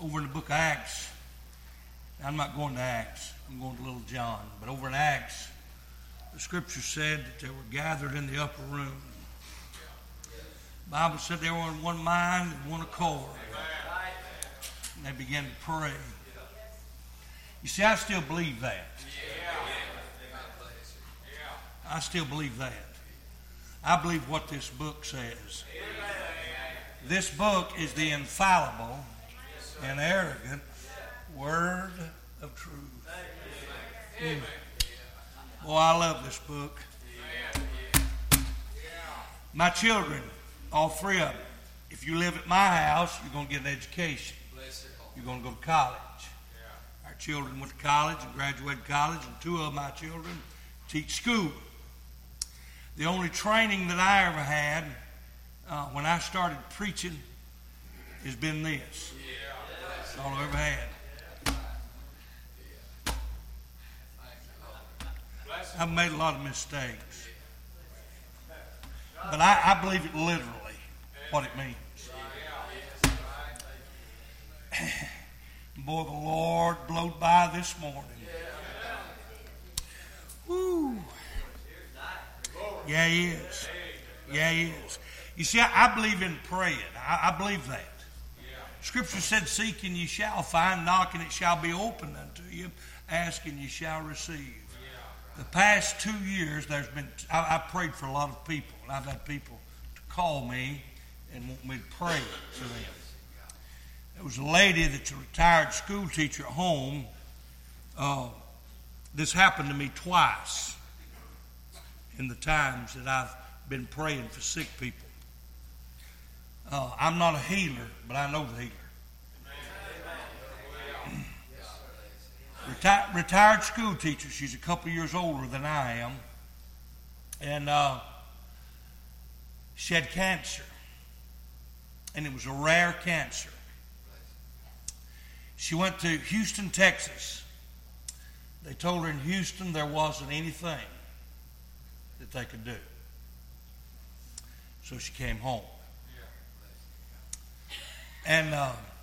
over in the book of Acts. I'm not going to Acts. I'm going to Little John. But over in Acts, the scripture said that they were gathered in the upper room. The Bible said they were in one mind and one accord. And they began to pray. You see, I still believe that. I still believe that. I believe what this book says. This book is the infallible and arrogant word of truth. Boy, I love this book. My children, all three of them, if you live at my house, you're going to get an education. You're going to go to college. Our children went to college and graduated college, and two of my children teach school. The only training that I ever had when I started preaching has been this. That's all I ever had. I've made a lot of mistakes. But I believe it literally, what it means. Boy, the Lord blowed by this morning. Woo. Yeah, He is. Yeah, He is. You see, I believe in praying. I believe that. Scripture said, seek and ye shall find, knock and it shall be opened unto you, ask and ye shall receive. The past 2 years, I've prayed for a lot of people, and I've had people to call me and want me to pray for them. There was a lady that's a retired school teacher at home. This happened to me twice in the times that I've been praying for sick people. I'm not a healer, but I know the healer. Retired school teacher. She's a couple of years older than I am. And she had cancer. And it was a rare cancer. She went to Houston, Texas. They told her in Houston there wasn't anything that they could do. So she came home. And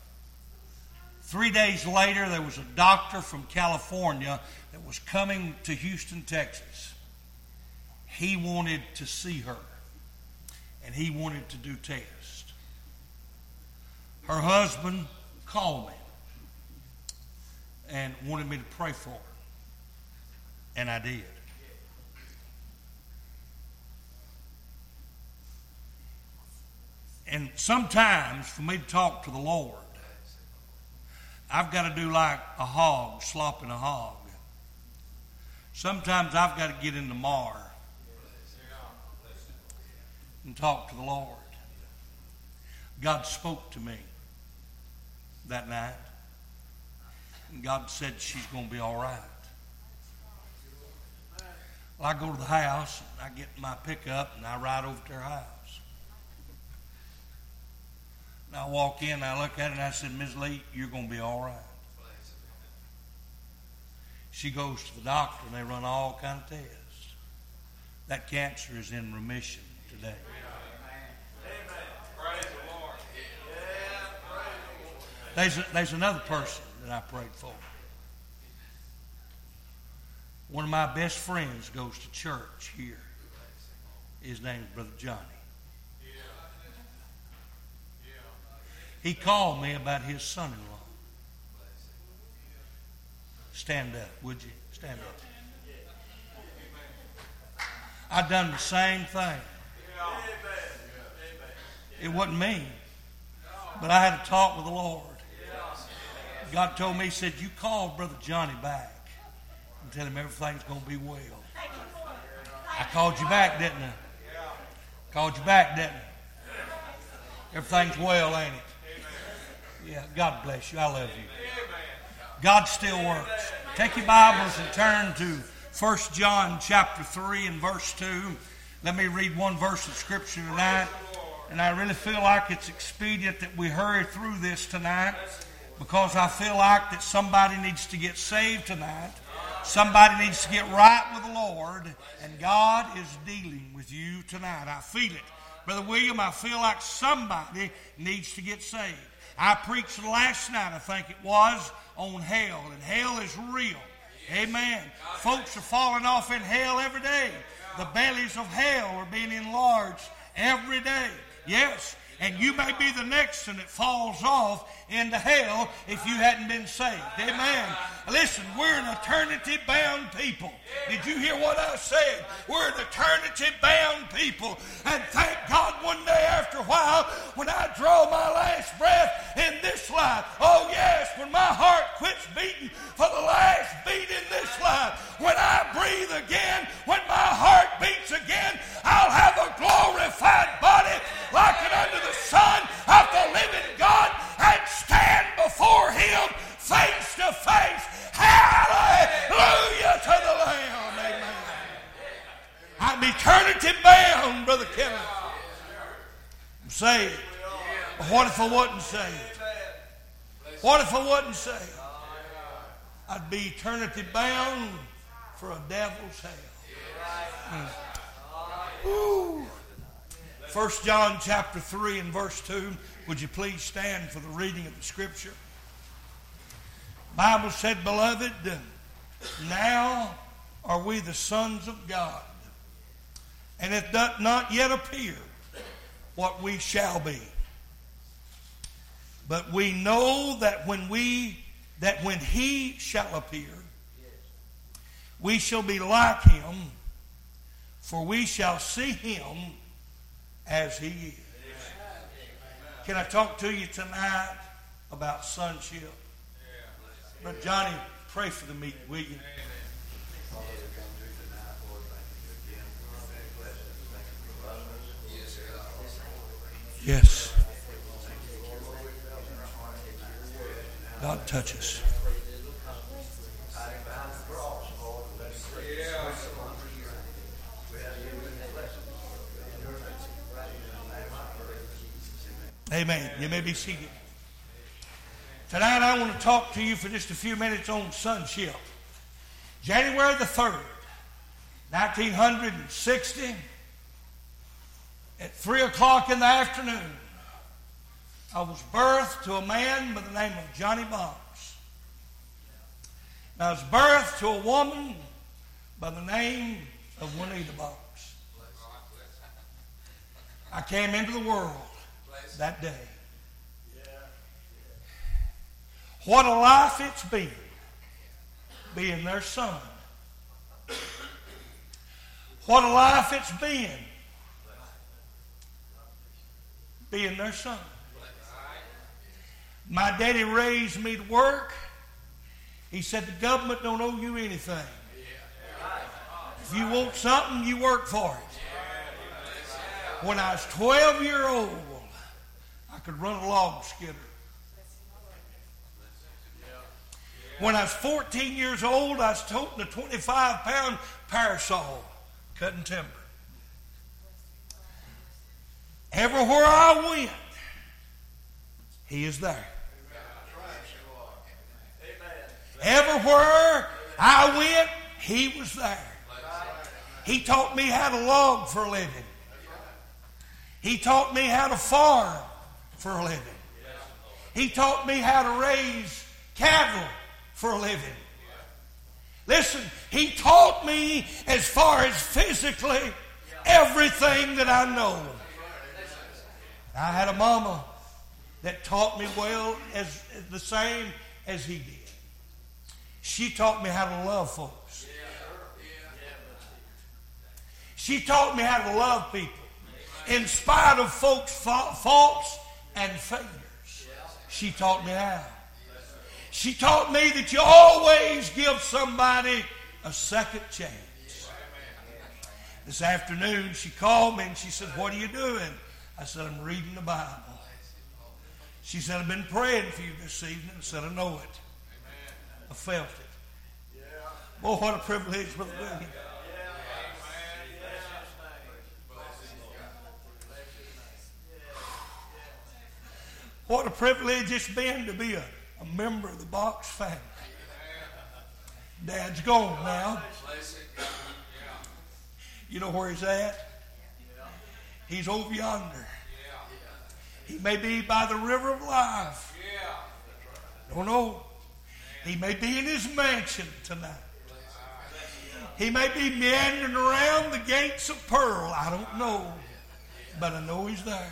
3 days later, there was a doctor from California that was coming to Houston, Texas. He wanted to see her, and he wanted to do tests. Her husband called me and wanted me to pray for her, and I did. And sometimes, for me to talk to the Lord, I've got to do like a hog, slopping a hog. Sometimes I've got to get in the mar and talk to the Lord. God spoke to me that night, and God said she's going to be all right. Well, I go to the house, and I get my pickup, and I ride over to her house. And I walk in, and I look at her, and I said, Ms. Lee, you're going to be all right. She goes to the doctor, and they run all kind of tests. That cancer is in remission today. There's another person that I prayed for. One of my best friends goes to church here. His name's Brother Johnny. He called me about his son-in-law. Stand up, would you? Stand up. I done the same thing. It wasn't me, but I had a talk with the Lord. God told me, He said, you call Brother Johnny back and tell him everything's going to be well. I called you back, didn't I? Called you back, didn't I? Everything's well, ain't it? Yeah, God bless you. I love you. God still works. Take your Bibles and turn to 1 John chapter 3 and verse 2. Let me read one verse of Scripture tonight. And I really feel like it's expedient that we hurry through this tonight, because I feel like that somebody needs to get saved tonight. Somebody needs to get right with the Lord. And God is dealing with you tonight. I feel it. Brother William, I feel like somebody needs to get saved. I preached last night, I think it was, on hell, and hell is real. Amen. Folks are falling off in hell every day. The bellies of hell are being enlarged every day. Yes. And you may be the next one that falls off into hell if you hadn't been saved. Amen. Listen, we're an eternity-bound people. Did you hear what I said? We're an eternity-bound people. And thank God one day after a while, when I draw my last breath in this life, oh yes, when my heart quits beating for the last beat in this life, when I breathe again, when my heart beats again, I'll have a glorified body like it under the Son of the living God and stand before Him face to face. Hallelujah to the Lamb. Amen. I'm eternity bound, Brother Kenneth. I'm saved. But what if I wasn't saved? What if I wasn't saved? I'd be eternity bound for a devil's hell. Woo. 1 John chapter 3 and verse 2. Would you please stand for the reading of the Scripture? The Bible said, Beloved, now are we the sons of God, and it doth not yet appear what we shall be. But we know that when He shall appear, we shall be like Him, for we shall see Him as He is. Can I talk to you tonight about sonship? But Johnny, pray for the meeting, will you? Yes. God touch us. Amen. You may be seated. Tonight I want to talk to you for just a few minutes on sonship. January the 3rd, 1960, at 3 o'clock in the afternoon, I was birthed to a man by the name of Johnny Box. And I was birthed to a woman by the name of Juanita Box. I came into the world that day. What a life it's been, being their son. What a life it's been, being their son. My daddy raised me to work. He said, the government don't owe you anything. If you want something, you work for it. When I was 12 years old, I could run a log skidder. When I was 14 years old, I was toting a 25-pound parasol, cutting timber. Everywhere I went, He is there. Everywhere I went, He was there. He taught me how to log for a living. He taught me how to farm for a living. He taught me how to raise cattle for a living. Listen, He taught me as far as physically everything that I know. I had a mama that taught me well as the same as He did. She taught me how to love folks. She taught me how to love people in spite of folks' faults and failures. She taught me how. She taught me that you always give somebody a second chance. This afternoon she called me and she said, what are you doing? I said, I'm reading the Bible. She said, I've been praying for you this evening. I said, I know it. I felt it. Boy, what a privilege, Brother William. What a privilege it's been to be a member of the Box family. Dad's gone now. You know where he's at? He's over yonder. He may be by the river of life. Don't know. He may be in his mansion tonight. He may be meandering around the gates of pearl. I don't know. But I know he's there.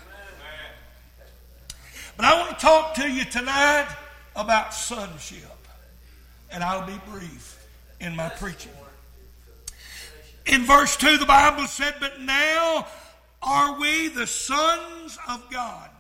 But I want to talk to you tonight about sonship. And I'll be brief in my preaching. In verse 2, the Bible said, "But now are we the sons of God."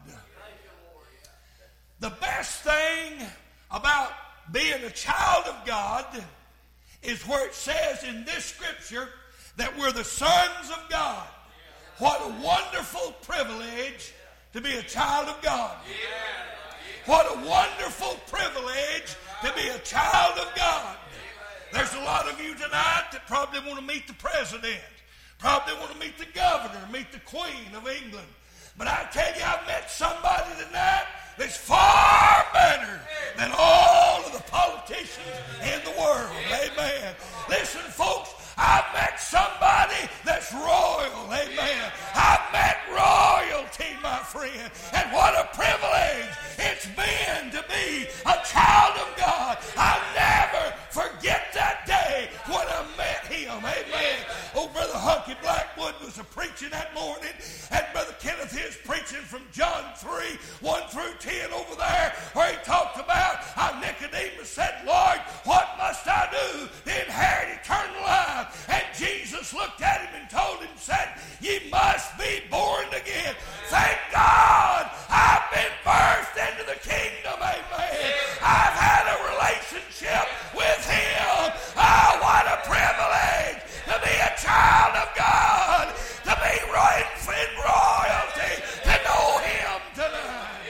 The best thing about being a child of God is where it says in this scripture that we're the sons of God. What a wonderful privilege to be a child of God. What a wonderful privilege to be a child of God. There's a lot of you tonight that probably want to meet the president, probably want to meet the governor, meet the Queen of England. But I tell you, I've met somebody tonight that's far better than all of the politicians in the world. Amen. Listen, folks, I've met somebody that's royal. Amen. I've met royalty, my friend. And what a privilege it's been to be a child of God. I'll never forget that day when I met him. Amen. Oh, Brother Hunky Blackwood was preaching that morning, and Brother Kenneth is preaching from John 3, 1 through 10 over there, where he talked about how Nicodemus said, "Lord, what must I do to inherit eternal life?" And Jesus looked at him and told him, said, "Ye must be born again." Thank God I've been birthed into the kingdom. Amen. I've had a relationship with him. Oh, what a privilege to be a child of God, to be in royalty, to know him tonight.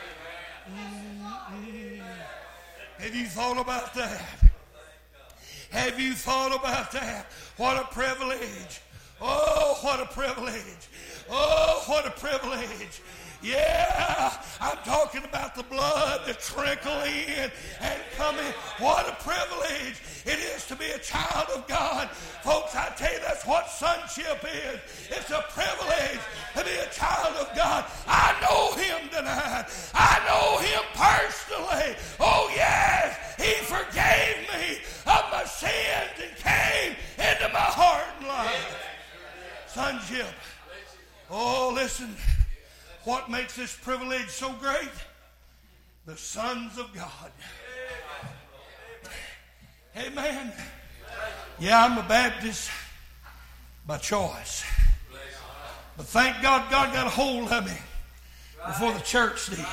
Have you thought about that? Have you thought about that? What a privilege. Oh, what a privilege. Oh, what a privilege. Yeah, I'm talking about the blood that trickle in and come in. What a privilege it is to be a child of God. Folks, I tell you, that's what sonship is. It's a privilege to be a child of God. I know him tonight. I know him personally. Oh, yes, he forgave me of my sins and came into my heart and life. Sonship. Oh, listen. What makes this privilege so great? The sons of God. Amen. Yeah, I'm a Baptist by choice. But thank God, God got a hold of me before the church did.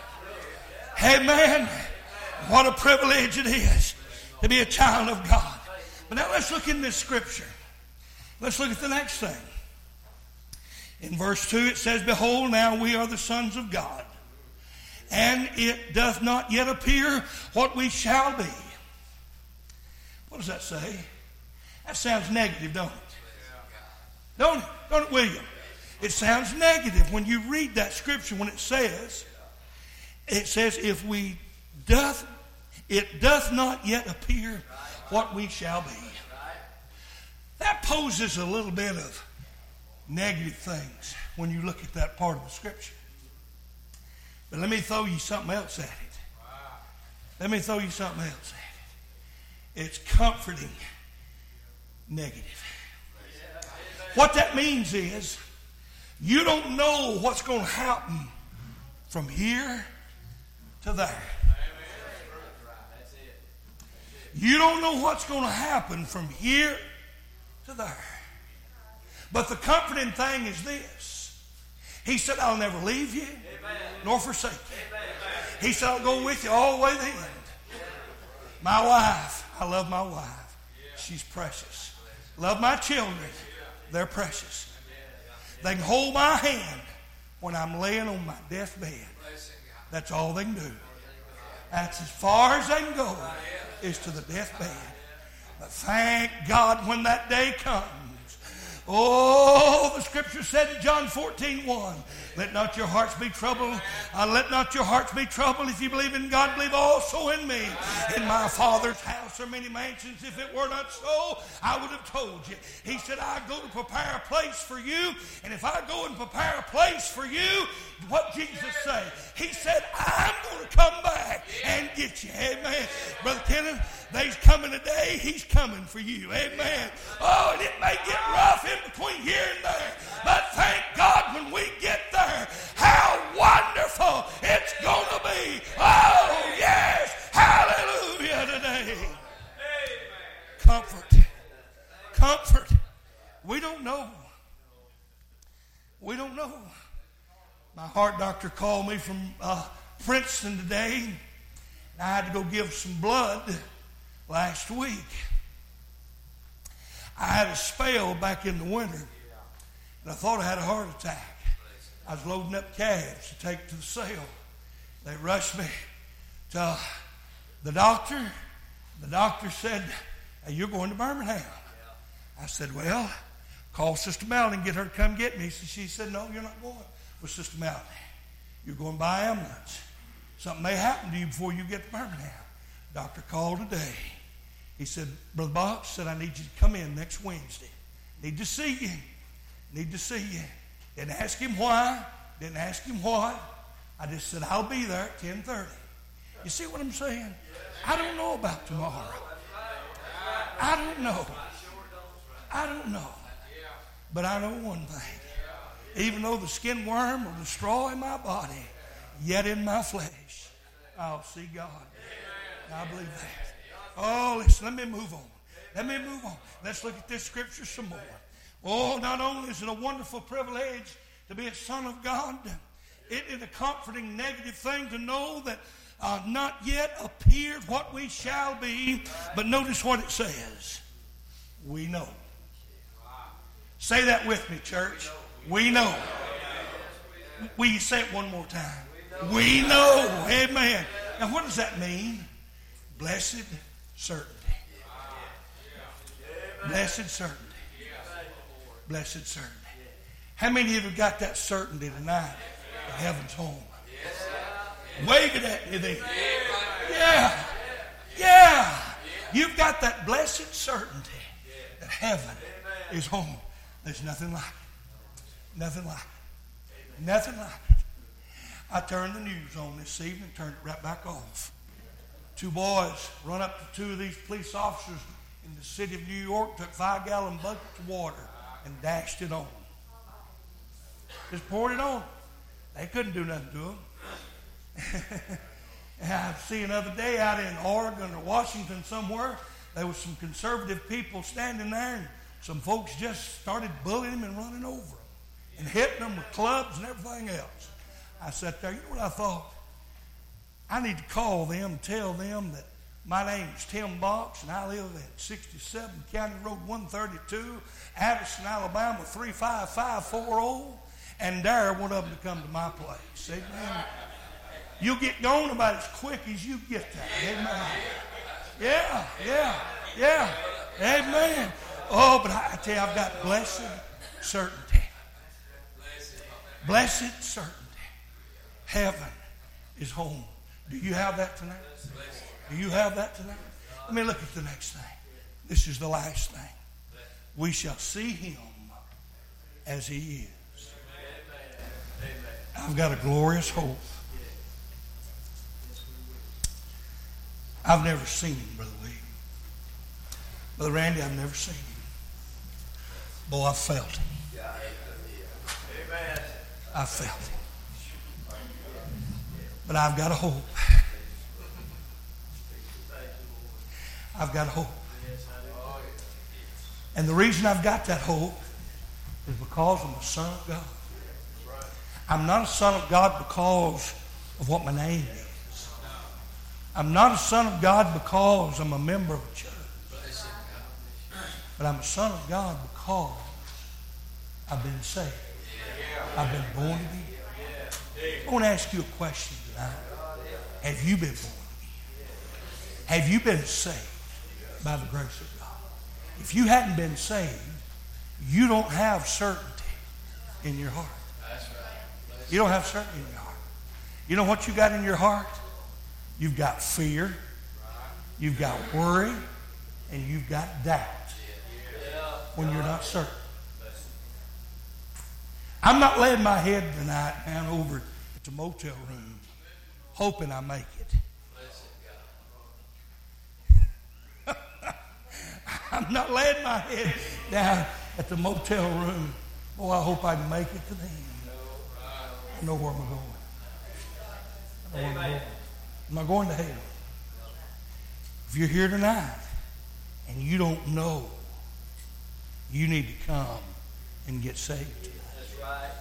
Amen. What a privilege it is to be a child of God. But now let's look in this scripture. Let's look at the next thing. In verse 2 it says, "Behold, now we are the sons of God, and it doth not yet appear what we shall be." What does that say? That sounds negative, don't it? Don't it? Don't it, William? It sounds negative when you read that scripture when it says, it doth not yet appear what we shall be. That poses a little bit of negative things when you look at that part of the scripture. But let me throw you something else at it. Let me throw you something else at it. It's comforting negative. What that means is you don't know what's going to happen from here to there. You don't know what's going to happen from here to there. But the comforting thing is this. He said, "I'll never leave you nor forsake you." He said, "I'll go with you all the way to the end." My wife, I love my wife. She's precious. Love my children. They're precious. They can hold my hand when I'm laying on my deathbed. That's all they can do. That's as far as they can go, is to the deathbed. But thank God when that day comes, Oh, the scripture said in John 14:1, let not your hearts be troubled. Let not your hearts be troubled. If you believe in God, believe also in me. In my Father's house are many mansions. If it were not so, I would have told you. He said, I go to prepare a place for you. And if I go and prepare a place for you, what Jesus say? He said, I'm going to come back and get you. Amen. Brother Kenneth, they's coming today. He's coming for you. Amen. Oh, and it may get rough in between here and there. But thank God when we get there, how wonderful it's going to be. Oh, yes. Hallelujah today. Amen. Comfort. Comfort. We don't know. We don't know. My heart doctor called me from Princeton today. And I had to go give some blood last week. I had a spell back in the winter, and I thought I had a heart attack. I was loading up calves to take to the sale. They rushed me to the doctor. The doctor said, hey, you're going to Birmingham. I said, well, call Sister Melanie and get her to come get me. So she said, no, you're not going with Sister Melanie. You're going by ambulance. Something may happen to you before you get to Birmingham. Doctor called today. He said, Brother Box, said, I need you to come in next Wednesday. Need to see you. Need to see you. Didn't ask him why. Didn't ask him what. I just said, I'll be there at 10:30. You see what I'm saying? I don't know about tomorrow. I don't know. I don't know. But I know one thing. Even though the skin worm will destroy my body, yet in my flesh, I'll see God. I believe that. Oh, listen, let me move on. Let me move on. Let's look at this scripture some more. Oh, not only is it a wonderful privilege to be a son of God, it is a comforting negative thing to know that not yet appeared what we shall be. But notice what it says. We know. Say that with me, church. We know. Will you say it one more time? We know. Amen. Now, what does that mean? Blessed certainty. Blessed certainty. Blessed certainty. How many of you got that certainty tonight that heaven's home? Wave it at me then. Yeah. Yeah. You've got that blessed certainty that heaven is home. There's nothing like it. Nothing like it. Nothing like it. I turned the news on this evening, turned it right back off. Two boys run up to two of these police officers in the city of New York, took 5-gallon buckets of water and dashed it on them. Just poured it on them. They couldn't do nothing to them. And I see another day out in Oregon or Washington somewhere, there was some conservative people standing there, and some folks just started bullying them and running over them and hitting them with clubs and everything else. I sat there, you know what I thought? I need to call them and tell them that my name's Tim Box and I live at 67 County Road 132, Addison, Alabama 35540, and dare one of them to come to my place. Amen. You'll get going about as quick as you get there. Amen. Yeah. Amen. Oh, but I tell you, I've got blessed certainty. Blessed certainty. Heaven is home. Do you have that tonight? Do you have that tonight? Let me look at the next thing. This is the last thing. We shall see him as he is. I've got a glorious hope. I've never seen him, Brother William. Brother Randy, I've never seen him. Boy, I felt him. I felt him. But I've got a hope. I've got a hope. And the reason I've got that hope is because I'm a son of God. I'm not a son of God because of what my name is. I'm not a son of God because I'm a member of a church. But I'm a son of God because I've been saved. I've been born again. I want to ask you a question tonight. Have you been born again? Have you been saved by the grace of God? If you hadn't been saved, you don't have certainty in your heart. You don't have certainty in your heart. You know what you got in your heart? You've got fear, you've got worry, and you've got doubt when you're not certain. I'm not laying my head tonight down over at the motel room hoping I make it. I'm not laying my head down at the motel room. Oh, I hope I can make it to the end. I know where I'm going. I know where I'm going. I'm not going to hell. If you're here tonight and you don't know, you need to come and get saved tonight. That's right.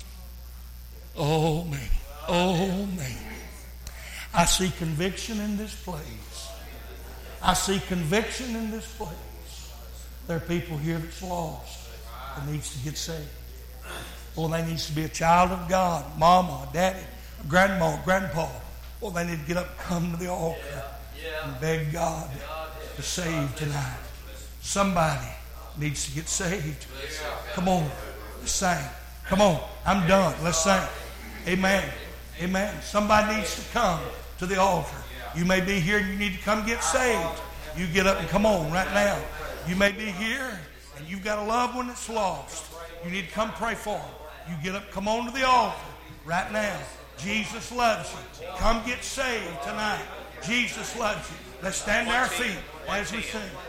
Oh, man. Oh, man. I see conviction in this place. I see conviction in this place. There are people here that's lost that needs to get saved. Well, they need to be a child of God. Mama, daddy, grandma, grandpa. Well, they need to get up and come to the altar and beg God to save tonight. Somebody needs to get saved. Come on, let's sing. Come on, I'm done. Let's sing. Amen. Amen. Somebody needs to come to the altar. You may be here and you need to come get saved. You get up and come on right now. You may be here and you've got a loved one that's lost. You need to come pray for them. You get up, come on to the altar right now. Jesus loves you. Come get saved tonight. Jesus loves you. Let's stand to our feet as we sing.